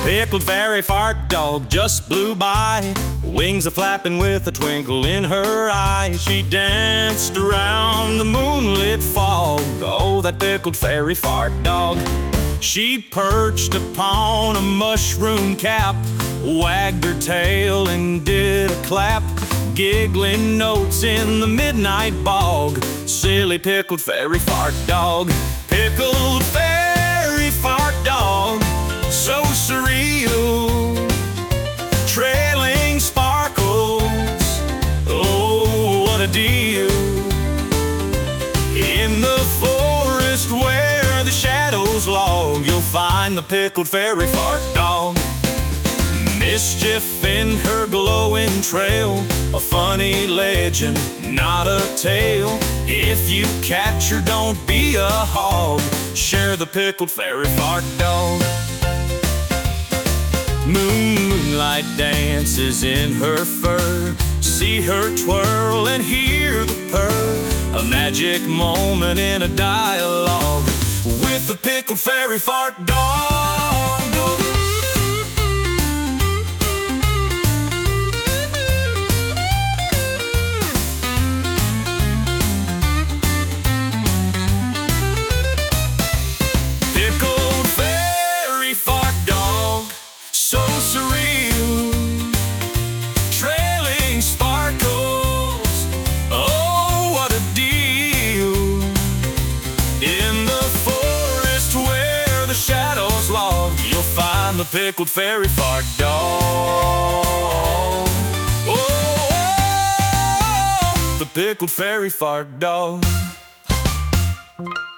Pickled fairy fart dog just blew by, wings a-flapping with a twinkle in her eye. She danced around the moonlit fog, oh, that pickled fairy fart dog. She perched upon a mushroom cap, wagged her tail and did a clap, giggling notes in the midnight bog. Silly pickled fairy fart dog. Pickled fairy fart dog, so surreal, trailing sparkles, oh, what a deal. In the forest where the shadows log, you'll find the pickled fairy fart dog. Mischief in her glowing trail, a funny legend, not a tale. If you catch her, don't be a hog, share the pickled fairy fart dog. Moonlight dances in her fur, see her twirl and hear the purr. A magic moment in a dialogue with the pickled fairy fart dog. Pickled fairy fart dog, so surreal, trailing sparkles, oh, what a deal. In the forest where the shadows log, you'll find the pickled fairy fart dog. Oh, the pickled fairy fart dog.